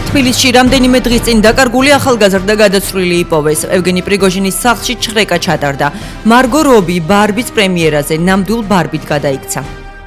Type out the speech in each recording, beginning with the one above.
თბილისში რამდენიმე დღის წინ დაკარგული ახალგაზრდა გადაცვლილი იპოვეს. ევგენი პრიგოჟინის სახლში ჩხრეკა ჩატარდა. მარგო რობი ბარბის პრემიერაზე ნამდვილ ბარბით გადაიქცა.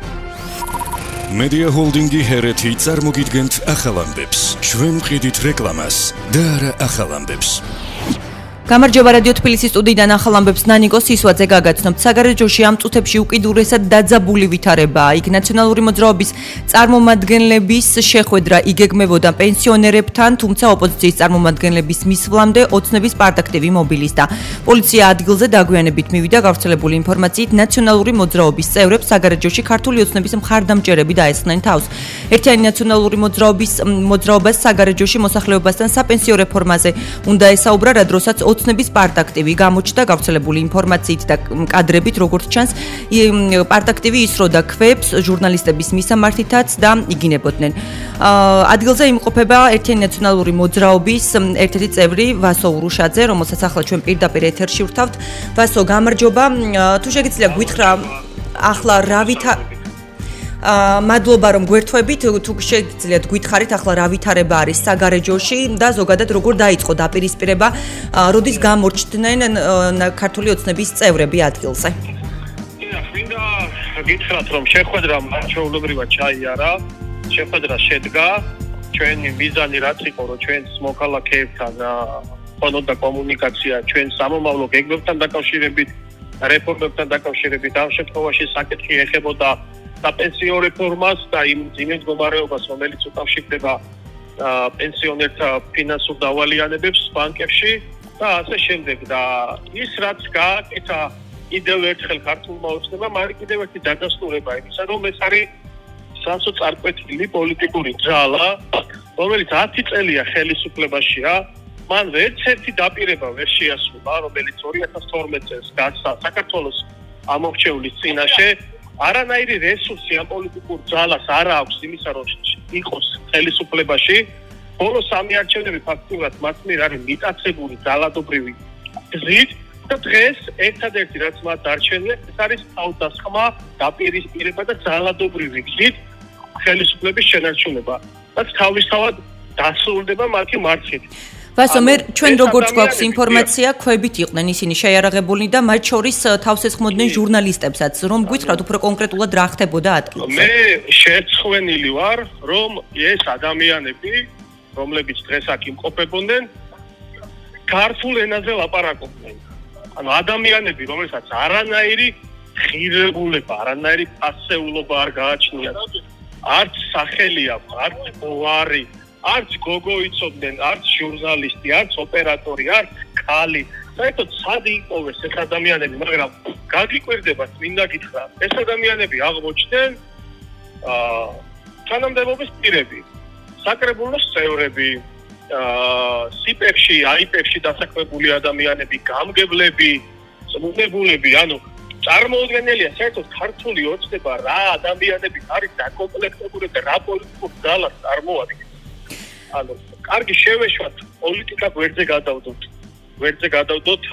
Media Holding-ი ჰერეთი წარმოგიდგენთ ახალ ამბებს. ჩვენ ვყიდით რეკლამას და არა ახალ ამბებს. გამარჯობა რადიო თბილისის სტუდიიდან ახალ ამბებს ნანიკო სისვაძე გაგაცნობთ. საგარეჯოში ამ წუთებში უკიდურესად დაძაბული ვითარებაა. იქ ნაციონალური მოძრაობის წარმომადგენლების შეხვედრა იგეგმებოდა პენსიონერებთან, თუმცა ოპოზიციის წარმომადგენლების მისვლამდე ოცნების პარტაქტივი მობილიზდა. პოლიცია ადგილზე დაგვიანებით მივიდა. გავრცელებული ინფორმაციით ნაციონალური მოძრაობის წევრებს საგარეჯოში ქართული ოცნების მხარდამჭერები დაესხნენ თავს. ერთიანი ნაციონალური მოძრაობას საგარეჯოში მოსახლეობასთან საპენსიო რეფორმაზე უნდა ესაუბრა, რა დროსაც ოცნების პარტაქტივი გამოჩნდა. გავრცელებული ინფორმაციით და კადრებით, როგორც ჩანს, პარტაქტივი ისროდა ქვებს ჟურნალისტების მისამართითაც და იგინებოდნენ. ადგილზე იმყოფება ერთიანი ნაციონალური მოძრაობის ერთ-ერთი წევრი ვასო ურუშაძე, რომელსაც ახლა ჩვენ პირდაპირ ეთერში ვთავთ. ვასო, გამარჯობა. თუ შეგიძლია გითხრა ახლა რა მადლობა რომ გვერთვებით, თუ შეგიძლიათ გითხარით ახლა რა ვითარება არის საგარეჯოში და ზოგადად როგორ დაიწყო დაპირისპირება, როდის გამორჩდნენ ქართული ოცნების წევრები ადგილზე. მინდა გითხრათ რომ შეხვედრა ჩვეულებრივად ჩაიარა, შეხვედრა შედგა, ჩვენი მიზანი რაც იყო, რომ ჩვენს მოქალაქეებთან ხონოდა კომუნიკაცია, ჩვენ სამომავლო გეგმებთან დაკავშირებით, რეფორმებთან დაკავშირებით, ამ შემთხვევაში საკითხი ეხებოდა საპენსიო რეფორმას და იმ მდგომარეობას, რომელიც უკავშირდება პენსიონერთა ფინანსურ დავალიანებებს ბანკებში და ასე შემდეგ. და ის რაც გააკეთა კიდევ ერთხელ ქართულმა ოცნებამ, არის კიდევ ერთი დადასტურება იმისა, რომ ეს არის სასოწარკვეთილი პოლიტიკური ძალა, რომელიც 10 წელია ხელისუფლებაშია, მან ერთ-ერთი დაპირება ვერ შეასრულა, რომელიც 2012 წელს გასცა საქართველოს ამორჩეულის წინაშე. არანაირი რესურსი ამ პოლიტიკურ ძალას არ აქვს იმისა, რომ იყოს ხელისუფლებაში. ბოლო 3 არჩევნები ფაქტურად მათ მიერ არის მიტაცებული ძალადობრივი გზით და დღეს ერთადერთი რაც მათ დარჩენია, ეს არის თავდასხმა, დაპირისპირება და ძალადობრივი გზით ხელისუფლების შენარჩუნება. რაც თავისთავად დასრულდება მათი მარცხით. ვასო, მე ჩვენ როგორც გვაქვს ინფორმაცია, ქვებით იყვნენ ისინი შეიარაღებულნი და მათ შორის თავს ესხმოდნენ ჟურნალისტებსაც, რომ გითხრათ უფრო კონკრეტულად რა ხდებოდა ადგილზე. მე შეცხვენილი ვარ, რომ ეს ადამიანები, რომლებიც დღეს აქ იმყოფებოდნენ, ქართულ ენაზე ლაპარაკობდნენ. ანუ ადამიანები, რომელსაც არანაირი ღირებულება, არანაირი პასეულობა არ გააჩნიათ. არც სახელი აქვს, არც ბოარი, არც გოგო იცოდნენ, არც ჟურნალისტი, არც ოპერატორი, არც ქალი. საერთოდ სად იპოვეს ეს ადამიანები, მაგრამ გაგიკვირდებათ, მინდა გითხრა, ეს ადამიანები აღმოჩნდნენ თანამდებობის პირები, საკრებულოს წევრები, სიპებში, აიპებში დასაქმებული ადამიანები, გამგებლები, წმუნებულები, ანუ წარმოუდგენელია საერთოდ ქართული ოცნება რა ადამიანები არის დაკომპლექტებული და რა პოლიტიკურ ძალას წარმოადგენს. ანუ კარგი შევეშვათ პოლიტიკა გვერდზე გადავდოთ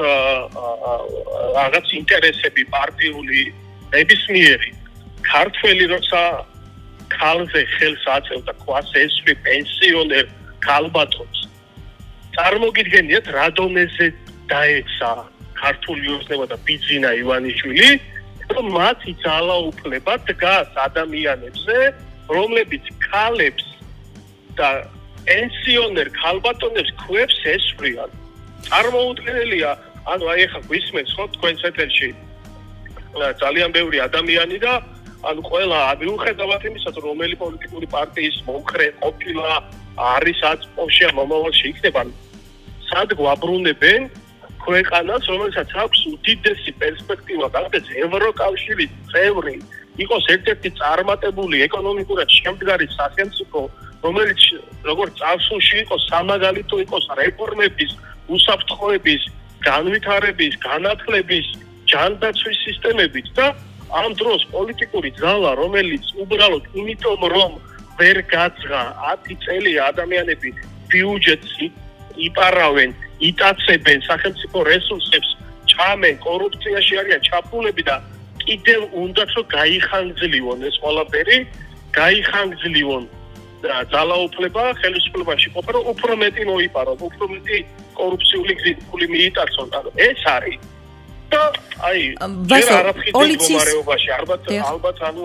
რაღაც ინტერესები პარტიული ნებისმიერი ქართველი როცა ქალზე ხელს აწევდა ქვას ესვრი პენსიონერ ქალბატონს წარმოგიდგენიათ რა დონეზე დაეცა ქართული ოცნება და ბიძინა ივანიშვილი რომ მათი ძალაუფლება დგას ადამიანებზე რომლებიც ქალებს და პენსიონერ ქალბატონებს ქვებს ესვრიან. წარმოუდგენელია, ანუ აი ახლა გვისმენს ხო თქვენს ეთერში ძალიან ბევრი ადამიანი და ანუ ყველა მიუხედავად იმისა, რომ რომელი პოლიტიკური პარტიის მომხრე ყოფილა, არის აწმოში მომავალში იქნება, სად გვაბრუნებენ ქვეყანას, რომელსაც აქვს უდიდესი პერსპექტივა, გახდეს ევროკავშირის წევრი, იყოს ერთ-ერთი წარმატებული ეკონომიკურად შემდგარი სახელმწიფო, რომელიც როგორც წარსულში იყოს სამაგალითო იყოს რეფორმების, უსაფრთხოების, განვითარების, განათლების, ჯანდაცვის სისტემებით და ამ დროს პოლიტიკური ძალა, რომელიც უბრალოდ იმიტომ რომ ვერ გაძღა 10 წელი ადამიანები ბიუჯეტს იპარავენ, იტაცებენ სახელმწიფო რესურსებს, ჩამენ კორუფციაში არიან ჩაფულები და კიდევ უნდათ რომ გაიხანგძლიონ ეს ყველაფერი, გაიხანგძლიონ ძალაუფლება ხელისუფლებაში ყოფნა, რომ უფრო მეტი მოიპარონ, უფრო მეტი კორუფციული გზით ფული მიიტაცონ. ანუ ეს არის და აი ჯერ არაფრით მდგომარეობაში ალბათ ანუ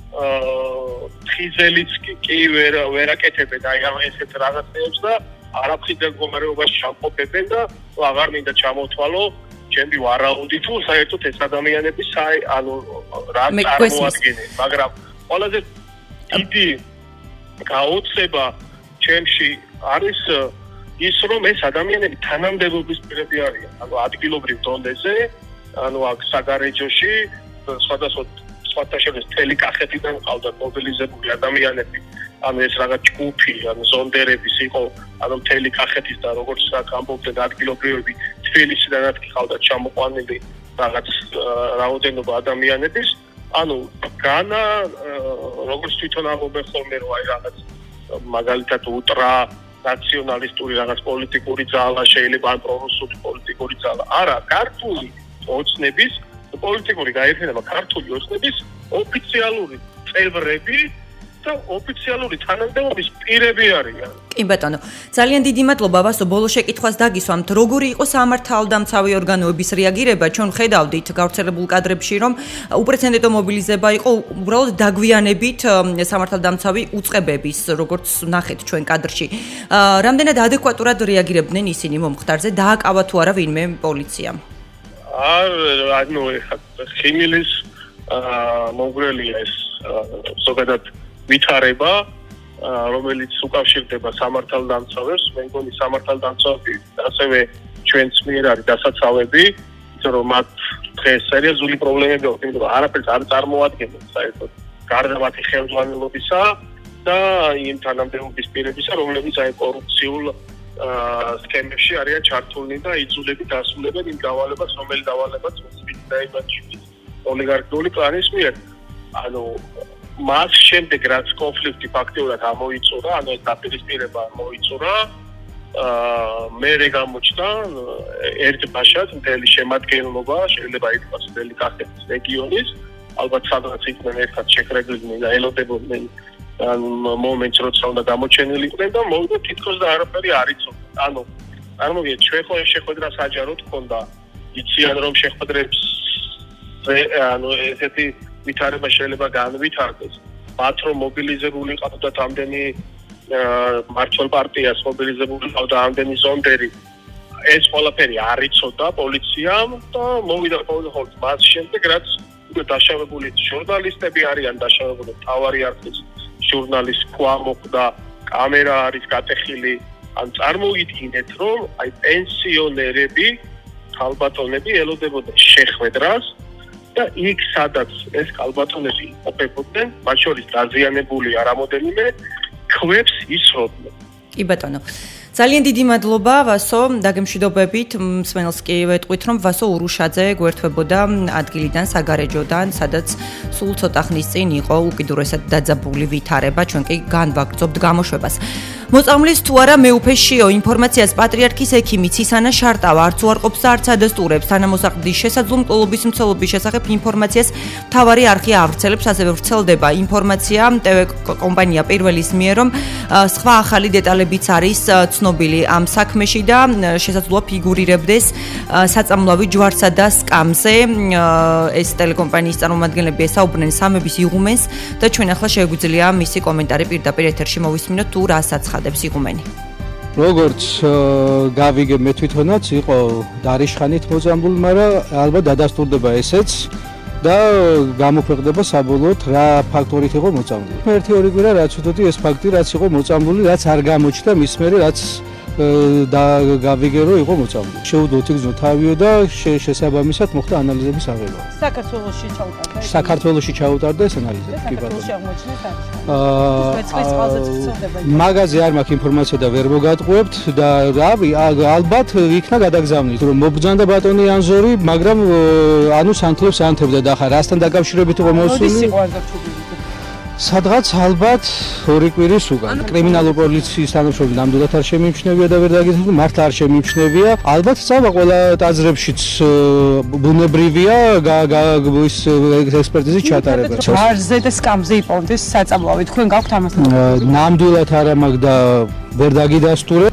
ხიზელიც კი ვერ აკეთებენ აი ამ ესეთ რაღაცებს და არაფრით მდგომარეობაში ჩამყოფებენ და აღარ მინდა ჩამოთვალო ჩემი ვარაუდი თუ საერთოდ ეს ადამიანების ანუ რა წარმოადგენენ, მაგრამ ყველაზე დიდი გაოცება ჩემში არის ის რომ ეს ადამიანები თანამდებობის პირები არიან, ანუ ადგილობრივ დონეზე, ანუ აქ საგარეჯოში სხვათა შორის მთელი კახეთიდან ყავდათ მობილიზებული ადამიანები, ანუ ეს რაღაც ჯგუფი, ანუ ზონდერების იყო, ანუ მთელი კახეთის და როგორც ამბობდნენ ადგილობრივები თბილისიდანაც ყავდათ ჩამოყვანილი რაღაც რაოდენობა ადამიანების, ანუ განა როგორც თვითონ ამბობენ ხოლმე რომ აი რაღაც მაგალითად ულტრა ნაციონალისტური რაღაც პოლიტიკური ძალა შეიძლება ან პრორუსული პოლიტიკური ძალა. არა, ქართული ოცნების პოლიტიკური გაერთიანება ქართული ოცნების ოფიციალური წევრები და ოფიციალური თანამდებობის პირები არიან. კი ბატონო, ძალიან დიდი მადლობა ვასო, ბოლო შეკითხვას დაგისვამთ, როგორი იყო სამართალდამცავი ორგანოების რეაგირება? ჩვენ ხედავდით გავრცელებულ კადრებში, რომ უპრეცედენტო მობილიზება იყო უბრალოდ დაგვიანებით სამართალდამცავი უწყებების, როგორც ნახეთ ჩვენ კადრში. რამდენად ადეკვატურად რეაგირებდნენ ისინი მომხდარზე? დააკავა თუ არა ვინმე პოლიციამ? ანუ ხიმილის მომგვრელია ეს ზოგადად ვითარება, რომელიც უკავშირდება სამართალდამცავებს, მე მგონი სამართალდამცავები ასევე ჩვენს მიერ არის დასაცავები, იმიტომ რომ მათ დღეს სერიოზული პრობლემები აქვს, იმიტომ რომ არაფერს არ წარმოადგენენ საერთოდ გარდა მათი ხელმძღვანელობისა და იმ თანამდებობის პირებისა, რომლებიც აი კორუფციულ სქემებში არიან ჩართულნი და იძულებით ასრულებენ იმ დავალებას, რომელიც დავალებაც მიწვიდაებაში ოლიგარქიული კლანის მიერ. ანუ მას შემდეგ რაც კონფლიქტი ფაქტიურად ამოიწურა, ანუ ეს დაპირისპირება მოიწურა, მერე გამოჩნდა ერთბაშად მთელი შემადგენლობა, შეიძლება ითქვას მთელი კახეთის რეგიონის, ალბათ სადღაც იყვნენ ერთად შეკრებილნი და ელოდებოდნენ მომენტს, როცა უნდა გამოჩენილი იყვნენ და მოვიდა თითქოს და არაფერი არ იცოდნენ. ანუ წარმოგიდგენთ, ჩვენ ხო შეხვედრა საჯაროდ ჰქონდა, იციან რომ შეხვედრებს ანუ ესეთი ვითარება შეიძლება განვითარდეს. მათ რომ მობილიზებული ყავდათ ამდენი მართლ პარტიას მობილიზებული ყავდა ამდენი ზონდერი, ეს ყველაფერი არ იცოდა პოლიციამ და მოვიდა ხოლმე მას შემდეგ რაც დაშავებული ჟურნალისტები არიან დაშავებული, თავარი არხის ჟურნალისტ ქვა მოხდა, კამერა არის გატეხილი, ან წარმოგიდგინეთ რომ აი პენსიონერები, ქალბატონები ელოდებოდნენ შეხვედრას და იქ სადაც ეს ქალბატონები იყოფებოდნენ, მათ შორის დაზიანებული არამოდენიმე ქვებს ისროდნენ. კი ბატონო. ძალიან დიდი მადლობა ვასო, დაგემშვიდობებით. მსმენელს კი ვეტყვით, რომ ვასო ურუშაძე გვერდთვებოდა ადგილიდან, საგარეჯოდან, სადაც სულ ცოტა ხნის წინ იყო უკიდურესად დაძაბული ვითარება, ჩვენ კი განვაგრძობთ გამოშვებას. მოწამვლის თუ არა მეუფეშიო ინფორმაციას პატრიარქის ექიმი ცისანა შარტავა არც უარყოფს და არც ადასტურებს თანამოსახდის შესაძლო მკვლელობის მცველობის შესახებ ინფორმაციას მთავარი არხი ავრცელებს, ასევე ვრცელდება ინფორმაცია TV კომპანია პირველის მიერ, რომ სხვა ახალი დეტალებიც არის ცნობილი ამ საქმეში და შესაძლოა ფიგურირებდეს საწამლავი ჯვარსა და სკამზე. ეს ტელეკომპანიის წარმომადგენლები ესაუბრნენ სამების იღუმენს და ჩვენ ახლა შეგვიძლია მისი კომენტარი პირდაპირ ეთერში მოვისმინოთ თუ რა საცხადებს იღუმენი. როგორც გავიგე მე თვითონაც იყო დარიშხანით მოწამბული, მაგრამ ალბათ დადასტურდება ესეც და გამოქვეყნდება საბოლოოდ რა ფაქტორით იყო მოწამბული. ერთი ორი კვირა რაც ვთქვი ეს ფაქტი რაც იყო მოწამბული, რაც არ გამოჩნდა მის მერე რაც და გავიგე რომ იყო მოწამბული. შეუდოთ იგზნო თავიო და შესაბამისად მოხდა ანალიზების აღება. საქართველოში ჩაუტარდა. საქართველოში ჩაუტარდა ეს ანალიზები, კი ბატონო. საქართველოში აღმოჩნდა მაგაზე არ მაქვს ინფორმაცია და ვერ მოგატყუებთ და რავი, ალბათ იქნა გადაგზავნით, რომ მობრძანდა ბატონი ანზორი, მაგრამ ანუ სანთლებს ანთებდა და ხა რასთან დაკავშირებით იყო მოსული? სადღაც ალბათ 2 კვირის უკან. კრიმინალური პოლიციის თანამშრომლები ნამდვილად არ შემიმჩნევია და ვერ დაგეცნო, მართლა არ შემიმჩნევია. ალბათ წავა ყველა ტაძრებშიც ბუნებრივია ის ექსპერტიზის ჩატარება. ვარზე და სკამზე იპოვდეს საწამლავი. თქვენ გაქვთ ამასთან? ნამდვილად არა მაგ და ვერ დაგიდასტურე.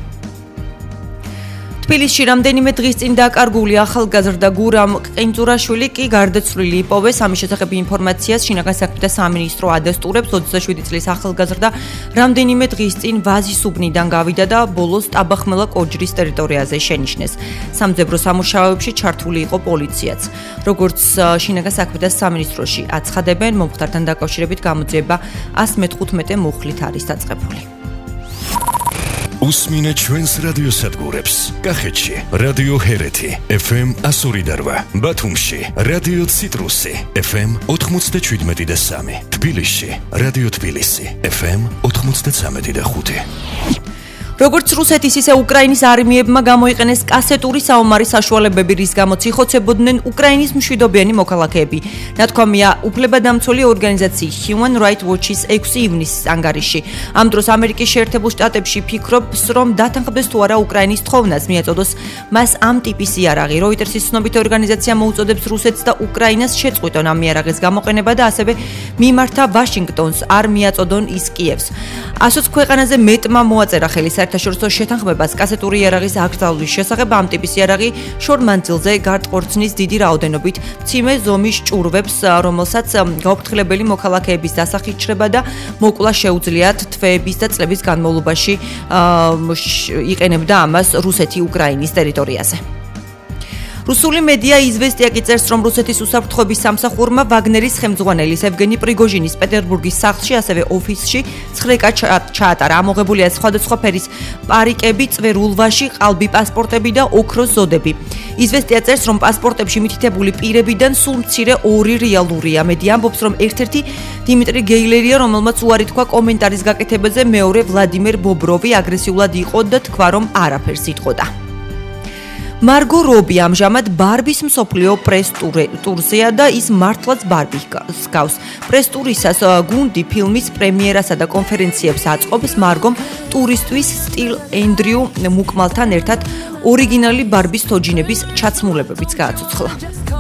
თბილისში რამდენიმე დღის წინ დაკარგული ახალგაზრდა გურამ ყინწურაშვილი კი გარდაცვლილი იპოვეს. ამის შესახებ ინფორმაციას შინაგან საქმეთა სამინისტრო ადასტურებს. 27 წლის ახალგაზრდა რამდენიმე დღის წინ ვაზის უბნიდან გავიდა და ბოლოს ტაბახმელა კოჯრის ტერიტორიაზე შენიშნეს. სამძებრო სამუშაოებში ჩართული იყო პოლიციაც. როგორც შინაგან საქმეთა სამინისტროში აცხადებენ, მომხდართან დაკავშირებით გამოძიება 115 მუხლით არის დაწყებული. უსმინეთ ჩვენს რადიოსადგურებს. კახეთში რადიო ჰერეთი FM 102.8, ბათუმში რადიო ციტრუსი FM 97.3, თბილისში რადიო თბილისი FM 93.5. როგორც რუსეთის ისე უკრაინის არმიებმა გამოიყენეს კასეტური საომარი საშუალებები, რის გამოც იხოცებოდნენ უკრაინის მშვიდობიანი მოქალაქეები. ნათქვამია უფლებადამცველი ორგანიზაციის Human Rights Watch-ის 6 ივნისის ანგარიში. ამ დროს ამერიკის შეერთებულ შტატებში ფიქრობს, რომ დათანხმდეს თუ არა უკრაინის თხოვნას მიაწოდოს მას ამ ტიპის იარაღი. Reuters-ის ცნობითი ორგანიზაცია მოუწოდებს რუსეთს და უკრაინას შეწყვიტონ ამ იარაღის გამოყენება და ასევე მიმართა ვაშინგტონს არ მიაწოდონ ის კიევს. ასოც ქვეყანაზე მეტმა მოაწერა ხელი საერთაშორისო შეთანხმებას კასეტური იარაღის აკრძალვის შესახებ. ამ ტიპის იარაღი შორ მანძილზე გარტყორცნის დიდი რაოდენობით მცირე ზომის ჭურვებს, რომელსაც გაუფრთხილებელი მოქალაქეების დასახით ჩრება და მოკლა შეუძლიათ თვეების და წლების განმავლობაში იყენებდა ამას რუსეთი უკრაინის ტერიტორიაზე. რუსული მედია იზვესტია კი წერს, რომ რუსეთის უსაფრთხოების სამსახურმა ვაგნერის ხელმძღვანელის ევგენი პრიგოჟინის პეტერბურგის სახლში, ასევე ოფისში ცხრეკა ჩაატარა. ამოღებულია სხვადასხვა ფერის პარიკები, წვერულვაში, ყალბი პასპორტები და ოქროს ზოდები. იზვესტია წერს, რომ პასპორტებში მითითებული პირებიდან სულ მცირე 2 რეალურია. მედია ამბობს, რომ ერთ-ერთი დიმიტრი გეილერია, რომელმაც უარი თქვა კომენტარის გაკეთებაზე, მეორე ვლადიმერ ბობროვი აგრესიულად იყო და თქვა, რომ არაფერს იტყოდა. მარგო რობი ამჟამად ბარბის მსოფლიო პრეს ტურზეა და ის მართლაც ბარბის გავს. პრეს ტურისას გუნდი ფილმის პრემიერასა და კონფერენციებს აწყობს. მარგომ ტურისტვის სტილ ენდრიუ მუკმალთან ერთად ორიგინალი ბარბის თოჯინების ჩაცმულებებიც გააცოცხლა.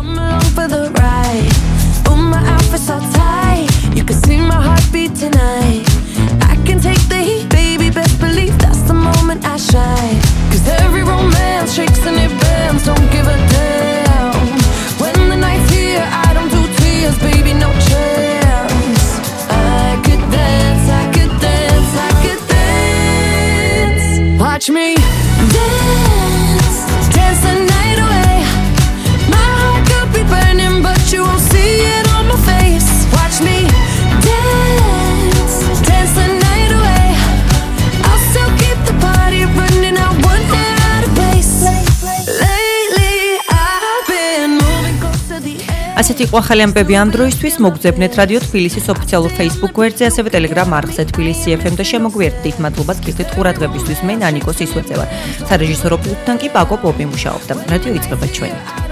Every romance shakes and it bends, don't give a damn. When the night's here, I don't do tears, baby, no chance. I could dance, I could dance, I could dance. Watch me dance, dance the night away. My heart could be burning, but you won't see it on my face. Watch me dance, dance the night away. I'll still keep the party running, I want it out of place. Lately I've been moving close to the edge. ასეთი იყო ახალი ამბები ამ დროისთვის. მოგძებნეთ რადიო თბილისის ოფიციალურ Facebook გვერდზე, ასევე Telegram არხზე თბილისი FM და შემოგვიერთდით. მადლობა გიხდით ყურადღებისთვის. მე ნანიკო სისვეწე ვარ. სარეჟისორო პულტთან კი პაკო პოპი მუშაობდა. რადიო იწყება ჩვენი.